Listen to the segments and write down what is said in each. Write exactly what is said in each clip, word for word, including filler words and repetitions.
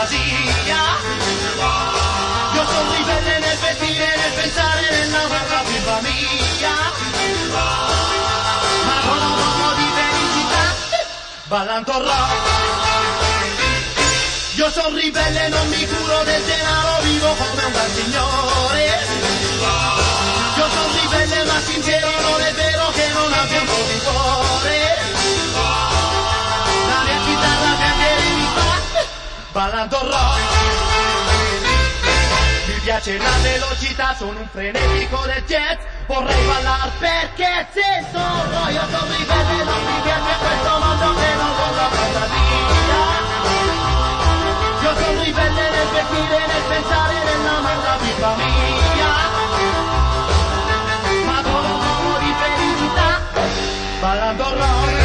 fantasia. Io sono ribelle nel vestire, nel pensare, nell'amarla viva mia. Ma con un po' di felicità, ballando rock. Io sono ribelle, non mi curo del denaro, vivo come un gran signore. Io sono ribelle ma sincero, non è vero che non abbia un po' di cuore. La mia chitarra piangere mi fa, ballando rock. Mi piace la velocità, sono un frenetico del jazz. Vorrei ballare perché se sono, io sono ribelle, non mi piace questo mondo che non con la fantasia. Io sono ribelle nel vestire, nel pensare, nell'amare viva mia. Ma con un po' di felicità, ballando rock.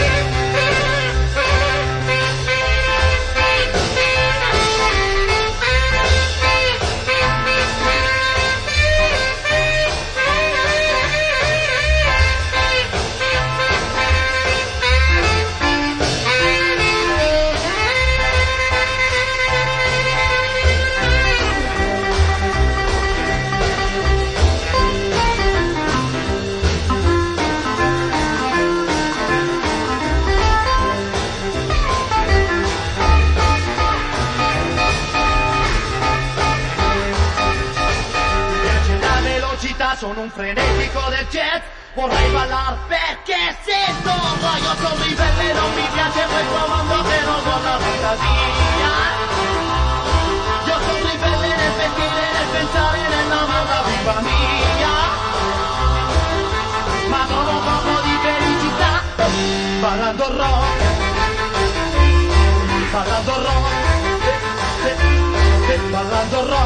Sono un frenetico del jazz, vorrei ballare perché se sono, io sono ribelle, non mi piace questo mondo che non con la fantasia. Io sono ribelle nel vestire, nel pensare, nell'amarla viva mia. Ma con un po' di felicità, ballando rock, ballando rock, ballando rock.